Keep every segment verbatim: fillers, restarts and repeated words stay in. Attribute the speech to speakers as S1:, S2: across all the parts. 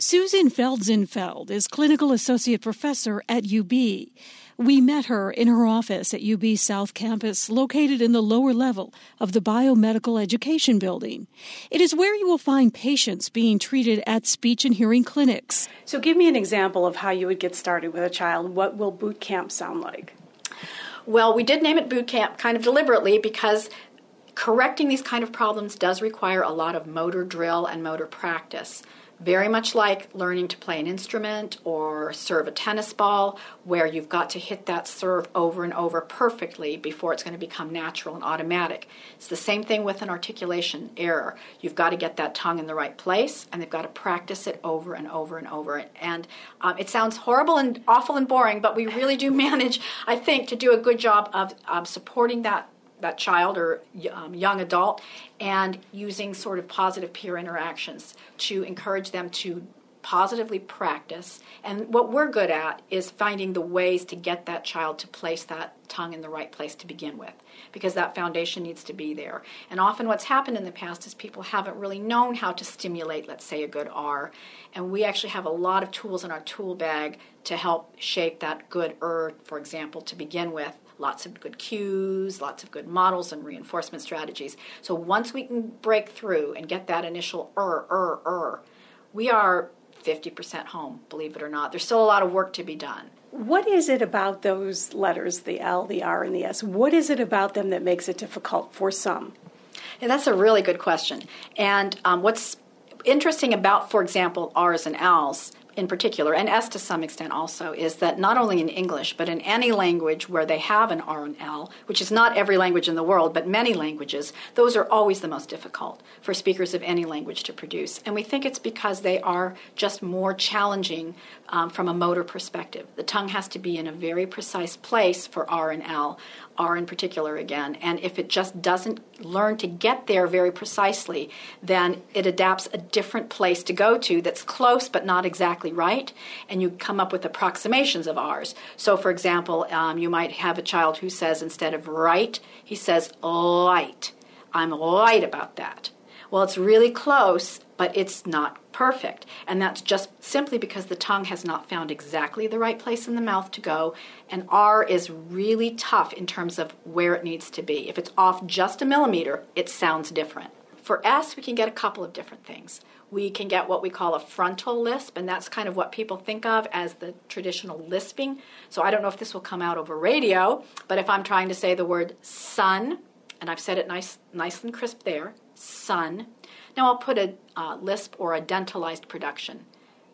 S1: Susan Felsenfeld is Clinical Associate Professor at U B. We met her in her office at U B South Campus, located in the lower level of the Biomedical Education Building. It is where you will find patients being treated at speech and hearing clinics.
S2: So give me an example of how you would get started with a child. What will boot camp sound like?
S3: Well, we did name it boot camp kind of deliberately because correcting these kind of problems does require a lot of motor drill and motor practice. Very much like learning to play an instrument or serve a tennis ball, where you've got to hit that serve over and over perfectly before it's going to become natural and automatic. It's the same thing with an articulation error. You've got to get that tongue in the right place, and they've got to practice it over and over and over. And um, it sounds horrible and awful and boring, but we really do manage, I think, to do a good job of um, supporting that that child or um, young adult, and using sort of positive peer interactions to encourage them to positively practice. And what we're good at is finding the ways to get that child to place that tongue in the right place to begin with, because that foundation needs to be there. And often what's happened in the past is people haven't really known how to stimulate, let's say, a good R. And we actually have a lot of tools in our tool bag to help shape that good er, for example, to begin with. Lots of good cues, lots of good models and reinforcement strategies. So once we can break through and get that initial er, er, er, we are fifty percent home, believe it or not. There's still a lot of work to be done.
S2: What is it about those letters, the L, the R, and the S? What is it about them that makes it difficult for some?
S3: Yeah, that's a really good question. And um, what's interesting about, for example, R's and L's, in particular, and S to some extent also, is that not only in English, but in any language where they have an R and L, which is not every language in the world, but many languages, those are always the most difficult for speakers of any language to produce. And we think it's because they are just more challenging um, from a motor perspective. The tongue has to be in a very precise place for R and L, R in particular again, and if it just doesn't learn to get there very precisely, then it adapts a different place to go to that's close but not exactly right, and you come up with approximations of R's. So, for example, um, you might have a child who says instead of right, he says light. I'm light about that. Well, it's really close, but it's not perfect. And that's just simply because the tongue has not found exactly the right place in the mouth to go. And R is really tough in terms of where it needs to be. If it's off just a millimeter, it sounds different. For S, we can get a couple of different things. We can get what we call a frontal lisp, and that's kind of what people think of as the traditional lisping. So I don't know if this will come out over radio, but if I'm trying to say the word sun, and I've said it nice, nice and crisp there, sun. Now I'll put a uh, lisp or a dentalized production.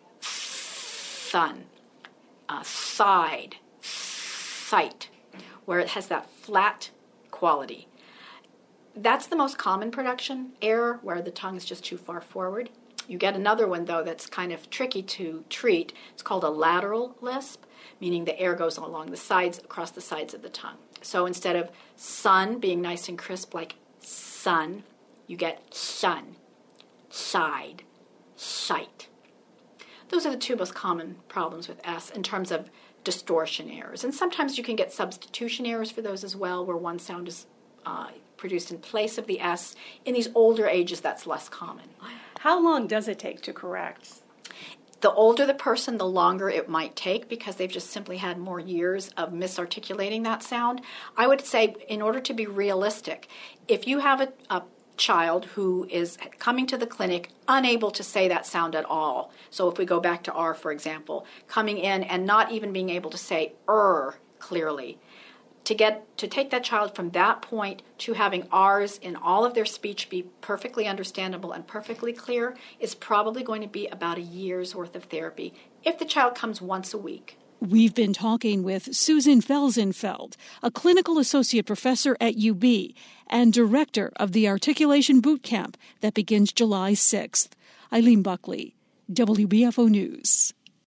S3: Sun, uh, side, sight, where it has that flat quality. That's the most common production error, where the tongue is just too far forward. You get another one, though, that's kind of tricky to treat. It's called a lateral lisp, meaning the air goes along the sides, across the sides of the tongue. So instead of sun being nice and crisp like sun, you get sun, side, sight. Those are the two most common problems with S in terms of distortion errors. And sometimes you can get substitution errors for those as well, where one sound is uh, produced in place of the S. In these older ages, that's less common.
S2: How long does it take to correct?
S3: The older the person, the longer it might take, because they've just simply had more years of misarticulating that sound. I would say, in order to be realistic, if you have a, a child who is coming to the clinic unable to say that sound at all, so if we go back to R, for example, coming in and not even being able to say er clearly, to get to take that child from that point to having R's in all of their speech be perfectly understandable and perfectly clear is probably going to be about a year's worth of therapy if the child comes once a week.
S1: We've been talking with Susan Felsenfeld, a clinical associate professor at U B and director of the Articulation Boot Camp that begins July sixth. Eileen Buckley, W B F O News.